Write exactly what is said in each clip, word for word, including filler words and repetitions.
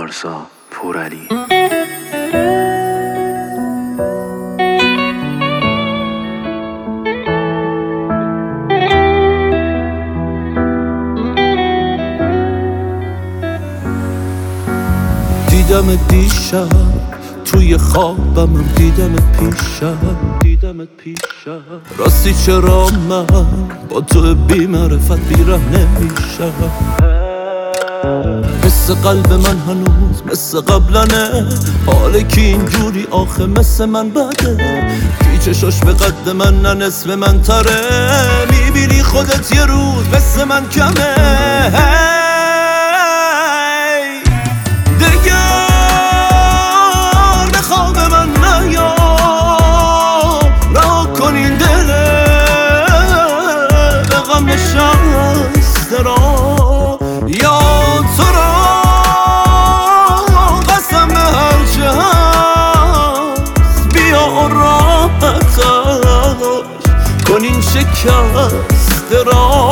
پارسا پورعلی. دیدم دیشب توی خوابم، دیدم پیشم دیدمت پیشم. راستی چرا من با تو بی معرفت بیره نمیشم؟ مثل قلب من هنوز مثل قبلنه، حاله که اینجوری آخه مثل من بده. کی چشاش به قد من نه نصف من تره، میبینی خودت یه روز مثل من کمه. نشسته را یا تو را قسم به هرچه هست، بیا راحتش کن این شکسته را.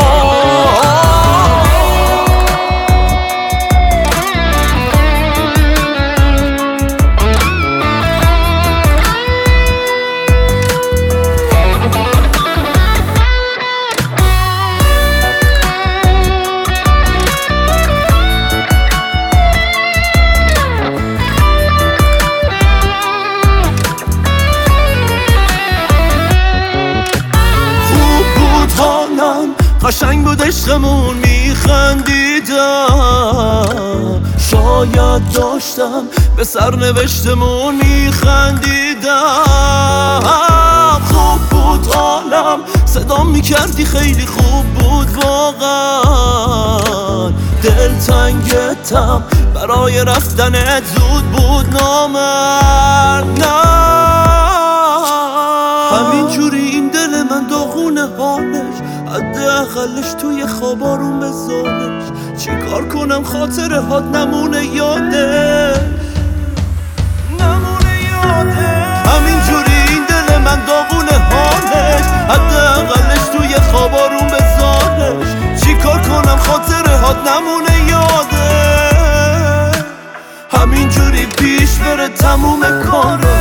قشنگ بود عشقمون، میخندیدم. شاید داشتم به سرنوشتمون میخندیدم. خوب بود حالم، صدام میکردی خیلی خوب بود واقعا. دلتنگتم برای رفتنت زود بود نامرد. همینجوری این دل من داغونه حالش، حداقلش توی خوابارون بذارش. چیکار کنم خاطره هات نمونه یادش، نمونه یادش. همینجوری این دل من داغونه حالش، حداقلش توی خوابارون بذارش. چیکار کنم خاطره هات نمونه یادش. همینجوری پیش بره تموم کاره.